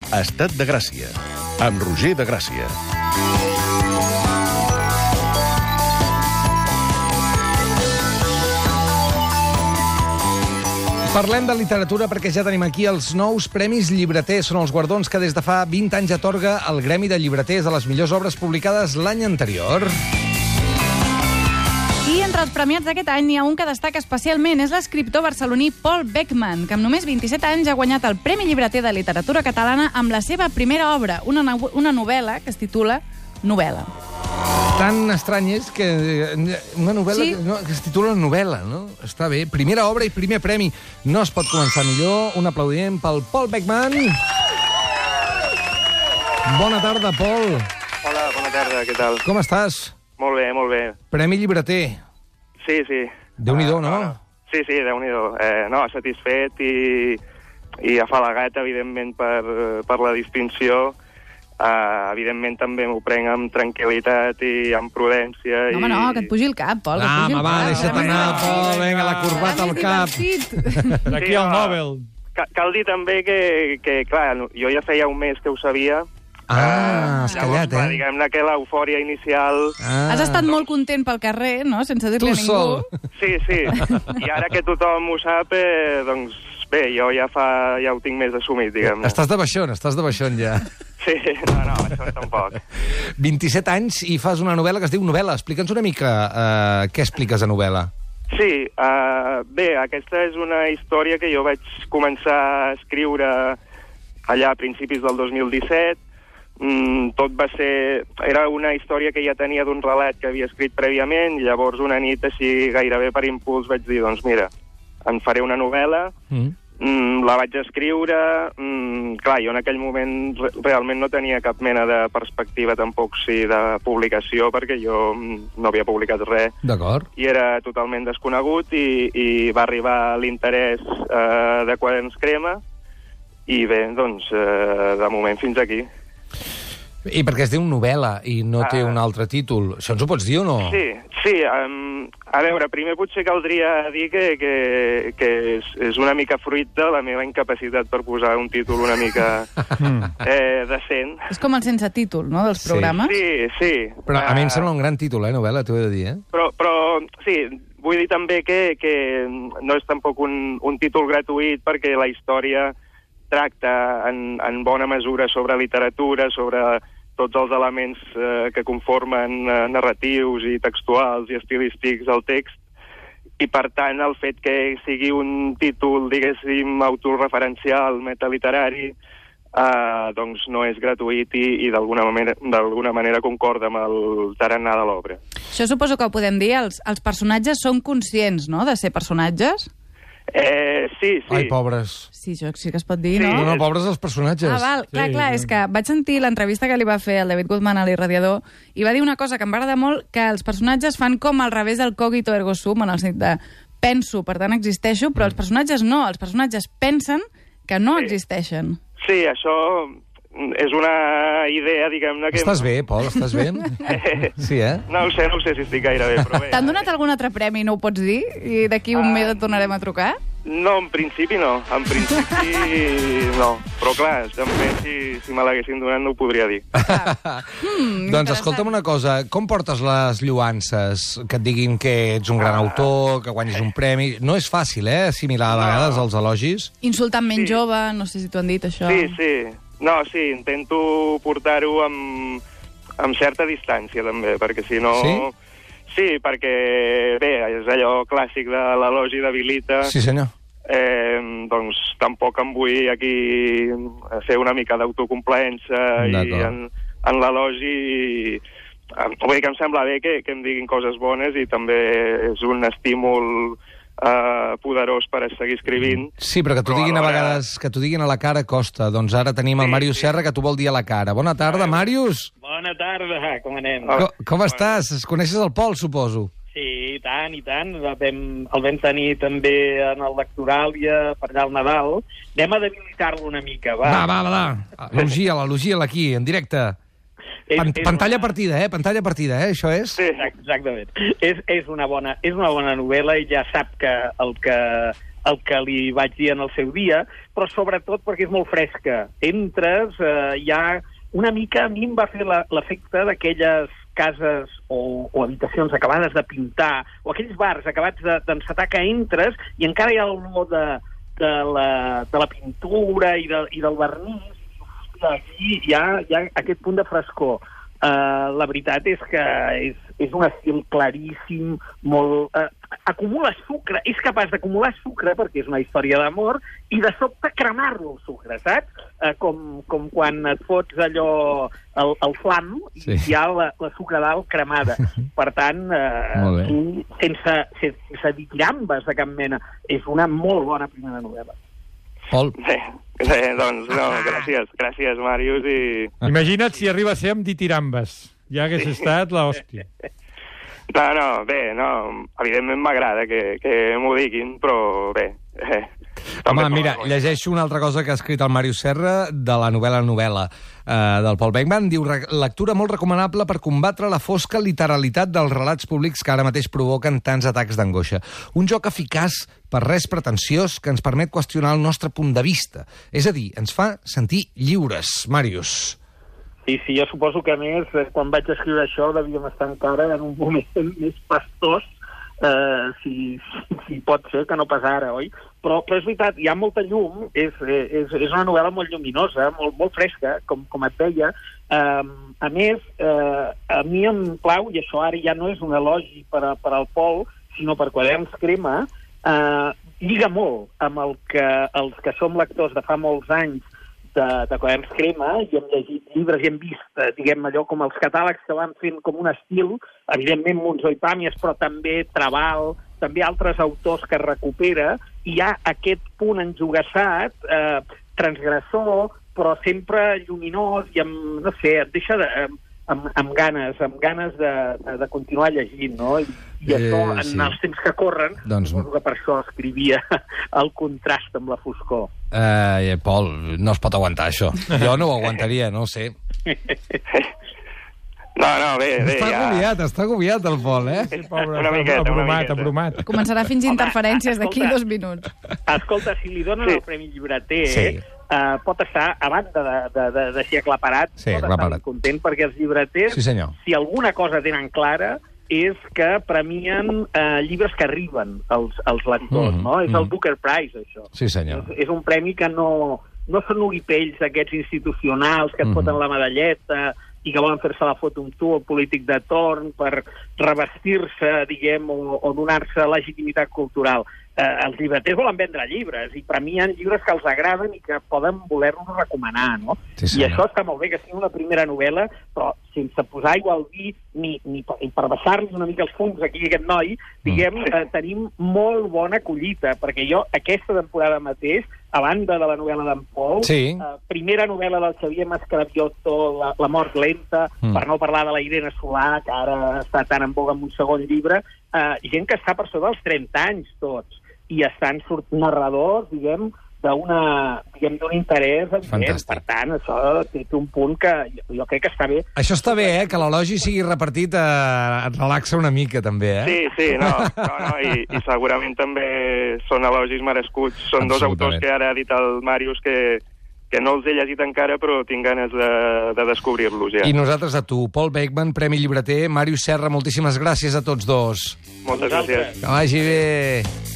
Estat de Gràcia, amb Roger de Gràcia. Parlem de literatura perquè ja tenim aquí els nous Premis Llibreters. Són els guardons que des de fa 20 anys atorga el Gremi de Llibreters a les millors obres publicades l'any anterior. I entre els premiats d'aquest any n'hi ha un que destaca especialment. És l'escriptor barceloní Paul Beckman, que amb només 27 anys ha guanyat el Premi Llibreter de Literatura Catalana amb la seva primera obra, una novel·la que es titula Novel·la. Tan estrany és que una novel·la Sí. que es titula novel·la, no? Està bé. Primera obra i primer premi. No es pot començar millor. Un aplaudiment pel Paul Beckman. Bona tarda, Paul. Hola, bona tarda, què tal? Com estàs? Molt bé, molt bé. Premi Llibreter. Sí, sí. Déu-n'hi-do, no? Sí, sí, Déu-n'hi-do. No, satisfet i afalagat, evidentment, per la distinció. Evidentment, també m'ho prenc amb tranquil·litat i amb prudència. No, home, no, que et pugi el cap, Pol. Home, va, deixa't anar, Pol. Vinga, la corbata al cap. D'aquí al Nobel. Cal dir també que, clar, jo ja feia un mes que ho sabia. Has callat, llavors, diguem-ne que l'eufòria inicial... Has estat molt content pel carrer, no?, sense dir-li a Tu sol. ningú. Sí, sí. I ara que tothom ho sap, doncs bé, jo ja ho tinc més assumit, diguem-ne. Estàs de baixón, ja. Sí, no, això tampoc. 27 anys i fas una novel·la que es diu Novel·la. Explica'ns una mica què expliques a novel·la. Sí, bé, aquesta és una història que jo vaig començar a escriure allà a principis del 2017. Tot va ser... Era una història que ja tenia d'un relat que havia escrit prèviament, i llavors una nit, així gairebé per impuls, vaig dir, doncs mira, en faré una novel·la. La vaig escriure. Clar, jo en aquell moment realment no tenia cap mena de perspectiva tampoc de publicació, perquè jo no havia publicat res. D'acord. I era totalment desconegut i va arribar l'interès de Quaderns Crema i bé, doncs, de moment fins aquí. I perquè es diu novel·la i no té un altre títol. Això ens ho pots dir o no? Sí. A veure, primer potser caldria dir que és una mica fruit de la meva incapacitat per posar un títol una mica decent. És com el sense títol, no?, dels programes. Sí. Però a mi em sembla un gran títol, novel·la, t'ho he de dir, Però sí, vull dir també que no és tampoc un títol gratuït, perquè la història tracta en bona mesura sobre literatura, sobre tots els elements que conformen narratius i textuals i estilístics del text, i per tant el fet que sigui un títol, diguéssim, autorreferencial, metaliterari, doncs no és gratuït i d'alguna manera concorda amb el tarannà de l'obra. Això suposo que ho podem dir, els personatges són conscients, no?, de ser personatges? Sí. Ai, pobres. Sí, això sí que es pot dir, Sí. no? No, pobres els personatges. Val, clar, és que vaig sentir l'entrevista que li va fer el David Guzmán a l'Irradiador i va dir una cosa que em va agradar molt, que els personatges fan com al revés del cogito ergo sum, en el sentit de penso, per tant existeixo, però els personatges no, els personatges pensen que no existeixen. Sí, això és una idea, diguem-ne, que... Estàs bé, Pol, estàs bé? Sí, No ho sé si estic gaire bé, però bé. T'han donat algun altre premi, no ho pots dir? I d'aquí un mes et tornarem a trucar? No, en principi no. En principi no. Però clar, també si me l'haguessin donat no ho podria dir. Doncs escolta'm una cosa, com portes les lloances? Que et diguin que ets un gran autor, que guanyis un premi... No és fàcil, assimilar a vegades els elogis? Insultant ment Sí. jove, no sé si t'ho han dit, això. Sí. No, sí, intento portar-ho amb certa distància, també, perquè si no... Sí? Sí, perquè, bé, és allò clàssic de l'elogi debilita. Sí, senyor. Doncs tampoc em vull aquí fer una mica d'autocomplaença i en l'elogi. Vull dir que em sembla bé que em diguin coses bones i també és un estímul poderós per seguir escrivint. Sí, però que t'ho diguin a vegades, que t'ho diguin a la cara costa. Doncs ara tenim el Màrius Serra, que t'ho vol dir a la cara. Bona tarda, Màrius! Bona tarda, com anem? Com estàs? Coneixes el Pol, suposo? Sí, i tant. El vam tenir també en el lectoral i per allà al Nadal. Anem a debilitar-lo una mica, va. Va. Elogia'l aquí, en directe. Pantalla partida, Pantalla partida, això és? Sí. Exactament. És una bona novel·la i ja sap que el que li vaig dir en el seu dia, però sobretot perquè és molt fresca. Entres, hi ha una mica, a mi em va fer l'efecte d'aquelles cases o habitacions acabades de pintar, o aquells bars acabats d'encetar que entres i encara hi ha l'olor de la pintura i del vernís. Aquí hi ha aquest punt de frescor. La veritat és que és un estil claríssim, molt... acumula sucre, és capaç d'acumular sucre perquè és una història d'amor i de sobte cremar-lo el sucre, saps? Com quan et fots allò el flam i hi ha la sucre dalt cremada. Per tant, sense ditirambes de cap mena, és una molt bona primera novel·la. Pol? Bé, doncs no, gràcies, Màrius. Imagina't si arriba a ser amb ditirambes. Ja hagués estat l'hòstia. No, evidentment m'agrada que m'ho diguin, però bé... Home, mira, llegeixo una altra cosa que ha escrit el Màrius Serra de la novel·la del Paul Beckman. Diu, lectura molt recomanable per combatre la fosca literalitat dels relats públics que ara mateix provoquen tants atacs d'angoixa. Un joc eficaç, per res pretensiós, que ens permet qüestionar el nostre punt de vista. És a dir, ens fa sentir lliures, Màrius. Sí, jo suposo que, a més, quan vaig escriure això devíem estar encara en un moment més pastós, si pot ser, que no pas ara, oi? Però és veritat, hi ha molta llum, és una novel·la molt lluminosa, molt fresca, com et deia. A més, a mi em plau, i això ara ja no és un elogi per al Pol, sinó per Quaderns Crema, lliga molt amb el que els que som lectors de fa molts anys de Quaderns Crema, i hem llegit llibres i hem vist, diguem allò, com els catàlegs que van fent com un estil, evidentment Monzó i Pàmies, però també Trabal, també altres autors que recupera, i hi ha aquest punt enjogassat, transgressor, però sempre lluminós i amb, no sé, et deixa amb ganes de continuar llegint, no? I això, en els temps que corren, suposo que per això escrivia el contrast amb la foscor. Pol, no es pot aguantar, això. Jo no ho aguantaria, no ho sé. No, bé, Està agobiat el Pol, eh? Una miqueta. Abrumat. Començarà a fingir interferències d'aquí 2 minuts. Escolta, si li donen el Premi Llibreter, pot estar, a banda d'així aclaparat, pot estar content, perquè els llibreters, si alguna cosa tenen clara, és que premien llibres que arriben als lectors, no? És el Booker Prize, això. Sí, senyor. És un premi que no són oripells aquests institucionals que et foten la medalleta i que volen fer-se la foto amb tu, el polític de torn, per revestir-se, diguem, o donar-se legitimitat cultural. Els llibreters volen vendre llibres i premien llibres que els agraden i que poden voler-nos recomanar, no? I això està molt bé, que sigui una primera novel·la, però sense posar aigua al vi ni per baixar-li una mica els fums aquí a aquest noi, diguem, tenim molt bona collita, perquè jo aquesta temporada mateix, a banda de la novel·la d'en Pol, primera novel·la del Xavier Mascarabioto, La mort lenta, per no parlar de la Irene Solà, que ara està tan en boga amb un segon llibre, gent que està per sobre dels 30 anys tots, i estan narradors, diguem, d'un interès evident. Per tant, això té un punt que jo crec que està bé. Això està bé, que l'elogi sigui repartit, et relaxa una mica, també, eh? Sí, i segurament també són elogis merescuts. Són dos autors que ara ha dit el Màrius que no els he llegit encara, però tinc ganes de descobrir-los ja. I nosaltres a tu, Paul Beckman, Premi Llibreter, Màrius Serra, moltíssimes gràcies a tots dos. Moltes gràcies. Que vagi bé.